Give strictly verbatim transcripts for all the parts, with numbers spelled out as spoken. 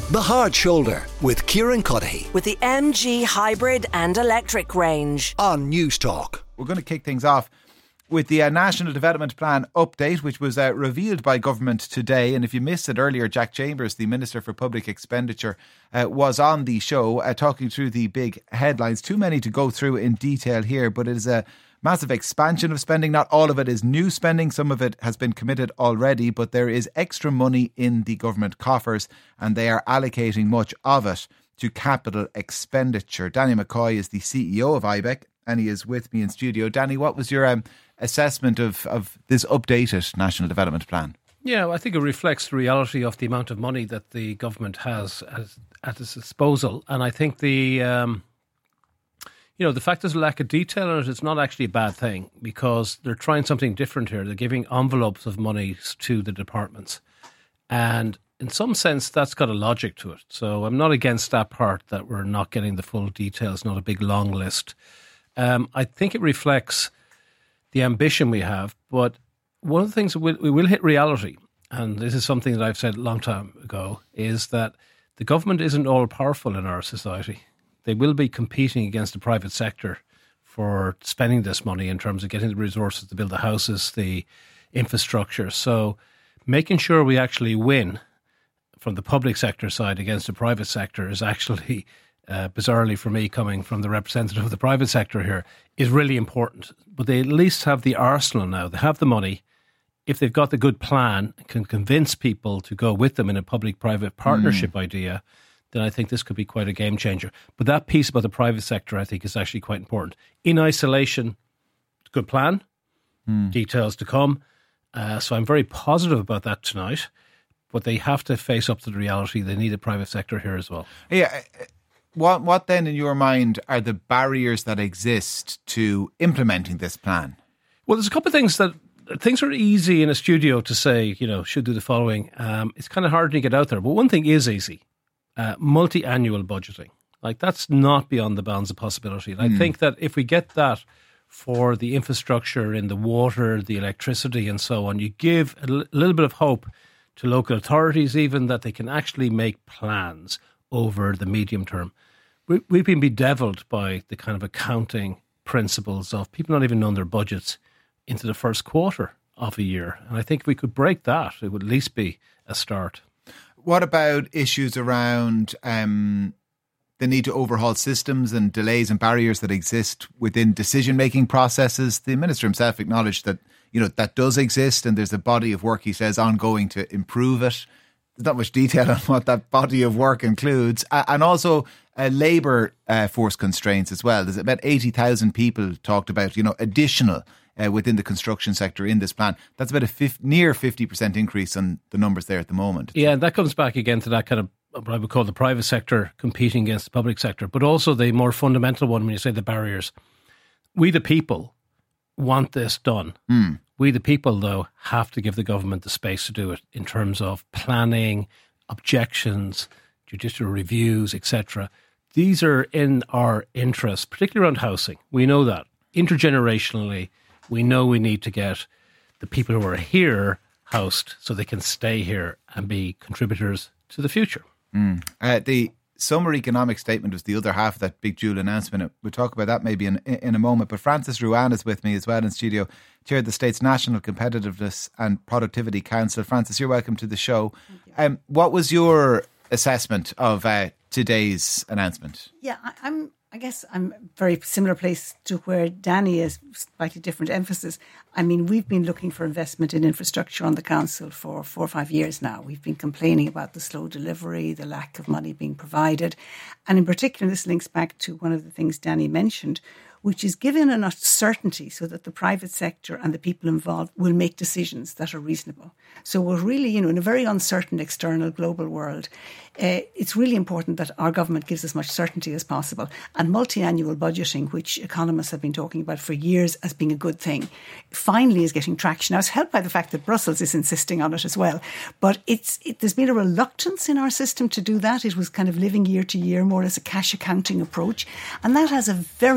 The Hard Shoulder with Kieran Cuddihy with the M G hybrid and electric range on News Talk. We're going to kick things off with the uh, National Development Plan update, which was uh, revealed by government today. And if you missed it earlier, Jack Chambers, the Minister for Public Expenditure, uh, was on the show uh, talking through the big headlines. Too many to go through in detail here, but it is a massive expansion of spending. Not all of it is new spending. Some of it has been committed already, but there is extra money in the government coffers and they are allocating much of it to capital expenditure. Danny McCoy is the C E O of I B E C and he is with me in studio. Danny, what was your um, assessment of, of this updated National Development Plan? Yeah, I think it reflects the reality of the amount of money that the government has as, at its disposal. And I think the... Um, You know, the fact there's a lack of detail in it is not actually a bad thing because they're trying something different here. They're giving envelopes of money to the departments. And in some sense, that's got a logic to it. So I'm not against that part, that we're not getting the full details, not a big long list. Um, I think it reflects the ambition we have. But one of the things that we'll, we will hit reality, and this is something that I've said a long time ago, is that the government isn't all powerful in our society. They will be competing against the private sector for spending this money in terms of getting the resources to build the houses, the infrastructure. So making sure we actually win from the public sector side against the private sector is actually, uh, bizarrely for me, coming from the representative of the private sector here, is really important. But they at least have the arsenal now. They have the money. If they've got the good plan, can convince people to go with them in a public-private partnership mm. idea, then I think this could be quite a game changer. But that piece about the private sector, I think, is actually quite important. In isolation, good plan, mm. details to come. Uh, so I'm very positive about that tonight. But they have to face up to the reality. They need a private sector here as well. Yeah. What, what then, in your mind, are the barriers that exist to implementing this plan? Well, there's a couple of things that... Things are easy in a studio to say, you know, should do the following. Um, it's kind of hard to get out there. But one thing is easy. Uh, multi-annual budgeting. Like, that's not beyond the bounds of possibility. And mm. I think that if we get that for the infrastructure in the water, the electricity and so on, you give a l- little bit of hope to local authorities even that they can actually make plans over the medium term. We, we've been bedeviled by the kind of accounting principles of people not even knowing their budgets into the first quarter of a year. And I think if we could break that, it would at least be a start. What about issues around um, the need to overhaul systems and delays and barriers that exist within decision-making processes? The Minister himself acknowledged that, you know, that does exist and there's a body of work, he says, ongoing to improve it. There's not much detail on what that body of work includes. Uh, and also uh, labour uh, force constraints as well. There's about eighty thousand people talked about, you know, additional Uh, within the construction sector in this plan. That's about a fifty, near fifty percent increase on the numbers there at the moment. Yeah, and that comes back again to that kind of what I would call the private sector competing against the public sector, but also the more fundamental one when you say the barriers. We the people want this done. Mm. We the people, though, have to give the government the space to do it in terms of planning, objections, judicial reviews, et cetera. These are in our interest, particularly around housing. We know that. Intergenerationally, we know we need to get the people who are here housed so they can stay here and be contributors to the future. Mm. Uh, the summer economic statement was the other half of that big dual announcement. We'll talk about that maybe in, in a moment. But Francis Ruane is with me as well in studio, chaired the state's National Competitiveness and Productivity Council. Francis, you're welcome to the show. Um, what was your assessment of uh, today's announcement? Yeah, I, I'm... I guess I'm very similar place to where Danny is, slightly different emphasis. I mean, we've been looking for investment in infrastructure on the council for four or five years now. We've been complaining about the slow delivery, the lack of money being provided. And in particular, this links back to one of the things Danny mentioned, which is given an uncertainty so that the private sector and the people involved will make decisions that are reasonable. So we're really, you know, in a very uncertain external global world, uh, it's really important that our government gives as much certainty as possible. And multi-annual budgeting, which economists have been talking about for years as being a good thing, finally is getting traction. Now, it's helped by the fact that Brussels is insisting on it as well. But it's it, there's been a reluctance in our system to do that. It was kind of living year to year, more as a cash accounting approach. And that has a very, very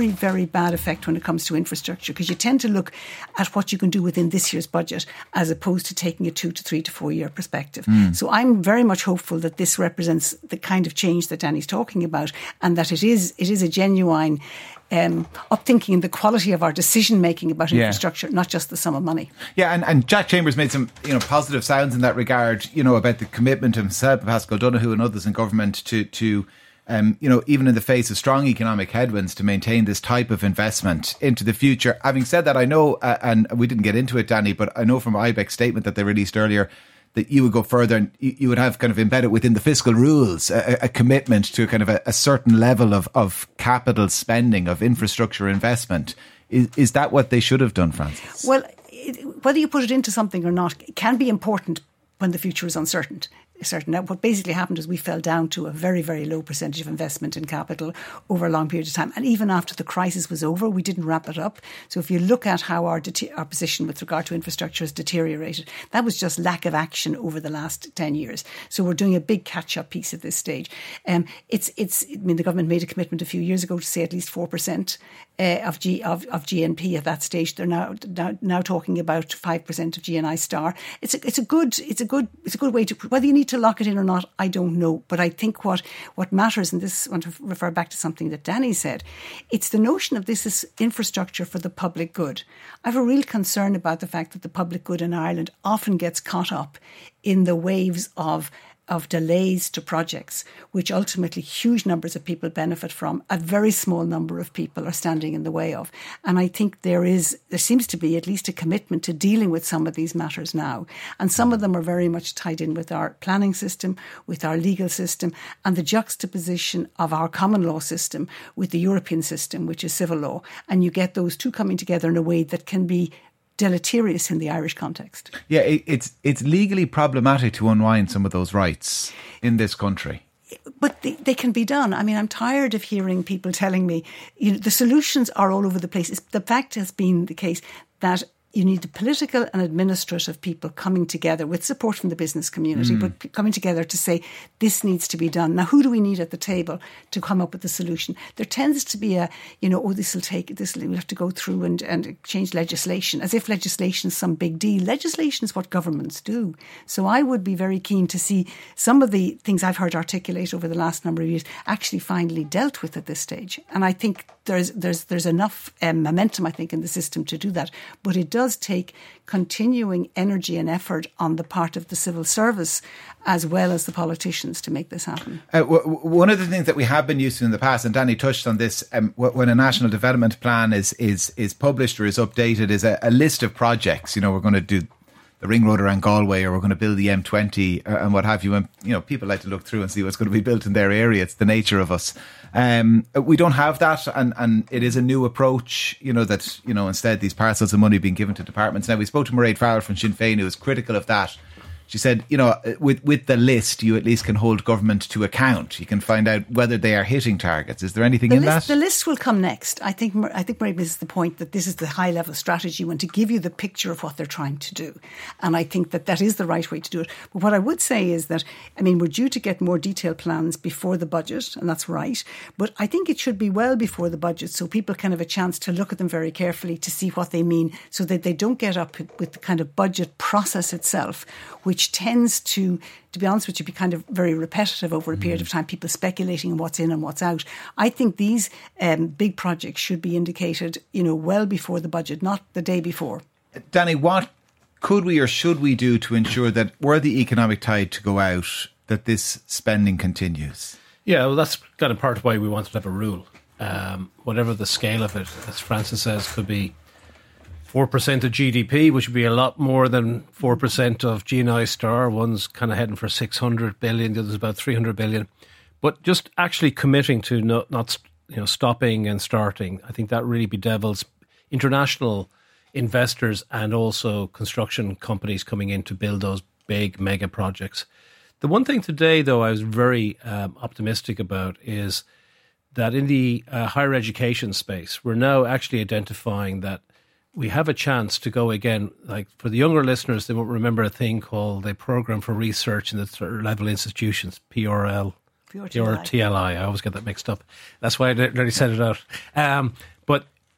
bad effect when it comes to infrastructure, because you tend to look at what you can do within this year's budget as opposed to taking a two to three to four year perspective. Mm. So I'm very much hopeful that this represents the kind of change that Danny's talking about, and that it is it is a genuine Um, upthinking in the quality of our decision making about yeah. infrastructure, not just the sum of money. Yeah, and, and Jack Chambers made some you know positive sounds in that regard. You know about the commitment of himself, Pascal Donoghue, and others in government to to um, you know even in the face of strong economic headwinds, to maintain this type of investment into the future. Having said that, I know, uh, and we didn't get into it, Danny, but I know from I B E C's statement that they released earlier that you would go further and you, you would have kind of embedded within the fiscal rules a, a commitment to kind of a, a certain level of, of capital spending, of infrastructure investment. Is, is that what they should have done, Frances? Well, it, whether you put it into something or not, it can be important when the future is uncertain. Certain. Now, what basically happened is we fell down to a very, very low percentage of investment in capital over a long period of time. And even after the crisis was over, we didn't wrap it up. So if you look at how our de- our position with regard to infrastructure has deteriorated, that was just lack of action over the last ten years. So we're doing a big catch-up piece at this stage. Um, it's, it's, I mean, the government made a commitment a few years ago to say at least four percent uh, of, G, of, of G N P at that stage. They're now, now, now talking about five percent of G N I star. It's a, it's a good, it's a good, it's a good way to, whether you need to lock it in or not, I don't know. But I think what, what matters, and this I want to refer back to something that Danny said, it's the notion of this is infrastructure for the public good. I have a real concern about the fact that the public good in Ireland often gets caught up in the waves of of delays to projects, which ultimately huge numbers of people benefit from, a very small number of people are standing in the way of. And I think there is, there seems to be at least a commitment to dealing with some of these matters now. And some of them are very much tied in with our planning system, with our legal system, and the juxtaposition of our common law system with the European system, which is civil law. And you get those two coming together in a way that can be deleterious in the Irish context. Yeah, it, it's it's legally problematic to unwind some of those rights in this country. But they, they can be done. I mean, I'm tired of hearing people telling me, you know, the solutions are all over the place. It's, the fact has been the case that you need the political and administrative people coming together with support from the business community, mm. but coming together to say this needs to be done. Now, who do we need at the table to come up with the solution? There tends to be a, you know, oh, this will take, this will, we'll have to go through and, and change legislation, as if legislation is some big deal. Legislation is what governments do. So I would be very keen to see some of the things I've heard articulate over the last number of years actually finally dealt with at this stage. And I think there's there's there's enough um, momentum, I think, in the system to do that. But it does take continuing energy and effort on the part of the civil service as well as the politicians to make this happen. Uh, w- w- one of the things that we have been used to in the past, and Danny touched on this, um, w- when a national development plan is is is published or is updated, is a, a list of projects. You know, we're going to do the ring road around Galway, or we're going to build the M twenty, uh, and what have you. And you know, people like to look through and see what's going to be built in their area. It's the nature of us. Um, we don't have that, and, and it is a new approach. You know that you know instead these parcels of money being given to departments. Now we spoke to Mairead Farrell from Sinn Féin, who was critical of that. She said, you know, with with the list, you at least can hold government to account. You can find out whether they are hitting targets. Is there anything the in list, that? The list will come next. I think I think Mairead misses the point that this is the high level strategy one to give you the picture of what they're trying to do. And I think that that is the right way to do it. But what I would say is that, I mean, we're due to get more detailed plans before the budget, and that's right. But I think it should be well before the budget so people can have a chance to look at them very carefully to see what they mean, so that they don't get up with the kind of budget process itself, which tends to To, to be honest with you, be kind of very repetitive over a period of time, people speculating on what's in and what's out. I think these um, big projects should be indicated, you know, well before the budget, not the day before. Danny, what could we or should we do to ensure that were the economic tide to go out, that this spending continues? Yeah, well, that's kind of part of why we wanted to have a rule. Um, whatever the scale of it, as Francis says, could be four percent of G D P, which would be a lot more than four percent of G N I star. One's kind of heading for six hundred billion, the other's about three hundred billion. But just actually committing to not, not you know, stopping and starting, I think that really bedevils international investors and also construction companies coming in to build those big mega projects. The one thing today, though, I was very um, optimistic about is that in the uh, higher education space, we're now actually identifying that we have a chance to go again, like for the younger listeners, they won't remember a thing called a Programme for Research in the Third Level Institutions, P R L, P R T L I. I always get that mixed up. That's why I nearly said it out. Um, but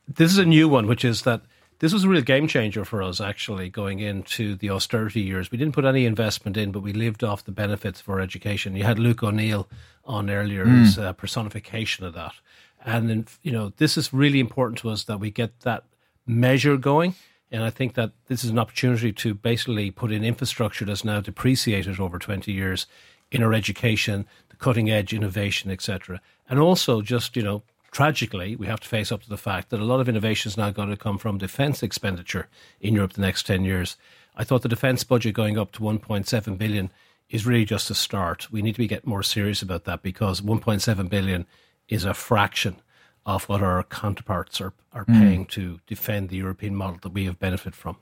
this is a new one, which is that this was a real game changer for us, actually, going into the austerity years. We didn't put any investment in, but we lived off the benefits of our education. You had Luke O'Neill on earlier mm. as a personification of that. And, then, you know, this is really important to us that we get that measure going. And I think that this is an opportunity to basically put in infrastructure that's now depreciated over twenty years in our education, the cutting edge innovation, et cetera. And also just, you know, tragically, we have to face up to the fact that a lot of innovation is now going to come from defence expenditure in Europe the next ten years. I thought the defence budget going up to one point seven billion is really just a start. We need to be getting more serious about that, because one point seven billion is a fraction of what our counterparts are, are mm. paying to defend the European model that we have benefited from.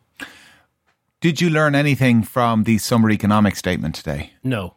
Did you learn anything from the summer economic statement today? No.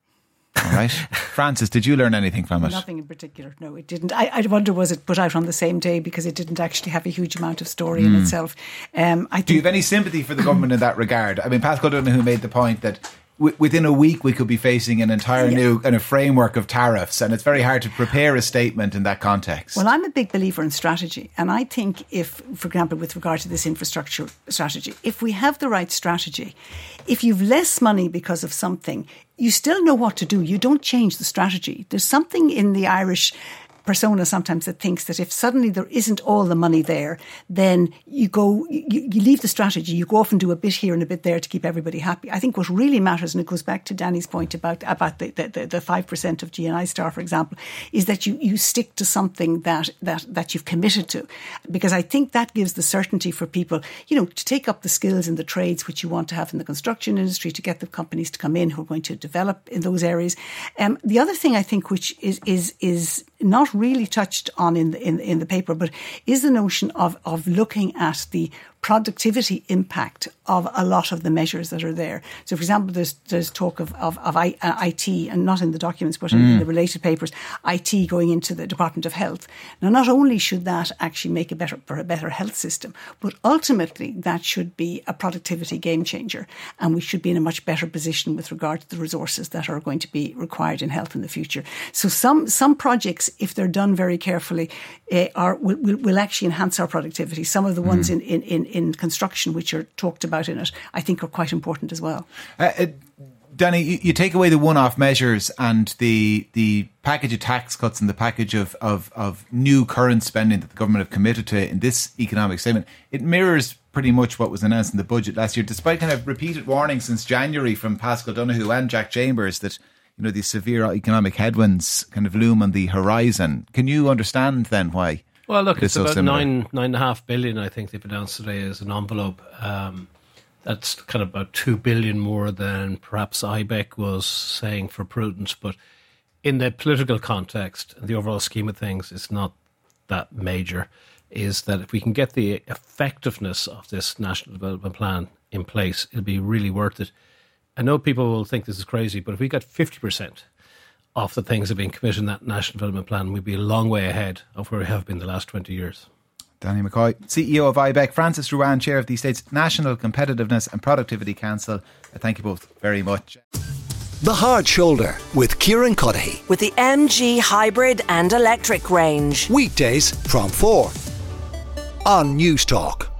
All right. Frances, did you learn anything from it? Nothing in particular. No, it didn't. I, I wonder, was it put out on the same day, because it didn't actually have a huge amount of story mm. in itself. Um, I think Do you have any sympathy for the government in that regard? I mean, Pascal Donoghue made the point that w- within a week we could be facing an entire yeah. new kind of framework of tariffs, and it's very hard to prepare a statement in that context. Well, I'm a big believer in strategy, and I think if, for example, with regard to this infrastructure strategy, if we have the right strategy, if you've less money because of something, you still know what to do. You don't change the strategy. There's something in the Irish persona sometimes that thinks that if suddenly there isn't all the money there, then you go, you, you leave the strategy, you go off and do a bit here and a bit there to keep everybody happy. I think what really matters, and it goes back to Danny's point about about the, the, the five percent of G N I Star, for example, is that you, you stick to something that, that, that you've committed to. Because I think that gives the certainty for people, you know, to take up the skills in the trades which you want to have in the construction industry, to get the companies to come in who are going to develop in those areas. Um, the other thing I think which is is is not really touched on in the, in, in the paper, but is the notion of, of looking at the productivity impact of a lot of the measures that are there. So, for example, there's there's talk of, of, of I, uh, I T, and not in the documents, but in, mm. in the related papers, I T going into the Department of Health. Now, not only should that actually make a better, for a better health system, but ultimately that should be a productivity game changer, and we should be in a much better position with regard to the resources that are going to be required in health in the future. So some some projects, if they're done very carefully, uh, are will, will, will actually enhance our productivity. Some of the ones mm. in, in, in in construction, which are talked about in it, I think are quite important as well. Uh, uh, Danny, you, you take away the one-off measures and the the package of tax cuts and the package of, of, of new current spending that the government have committed to in this economic statement. It mirrors pretty much what was announced in the budget last year, despite kind of repeated warnings since January from Pascal Donoghue and Jack Chambers that, you know, these severe economic headwinds kind of loom on the horizon. Can you understand then why? Well, look, it's, it's about so nine, nine and a half billion, I think they've announced today as an envelope. Um, that's kind of about two billion more than perhaps I B E C was saying for prudence. But in the political context, the overall scheme of things, it's not that major. Is that if we can get the effectiveness of this National Development Plan in place, it'll be really worth it. I know people will think this is crazy, but if we got fifty percent of the things that have been committed in that National Development Plan, we'd be a long way ahead of where we have been the last twenty years. Danny McCoy, C E O of I B E C, Frances Ruane, Chair of the State's National Competitiveness and Productivity Council. Thank you both very much. The Hard Shoulder with Kieran Cuddihy. With the M G hybrid and electric range. Weekdays from four on News Talk.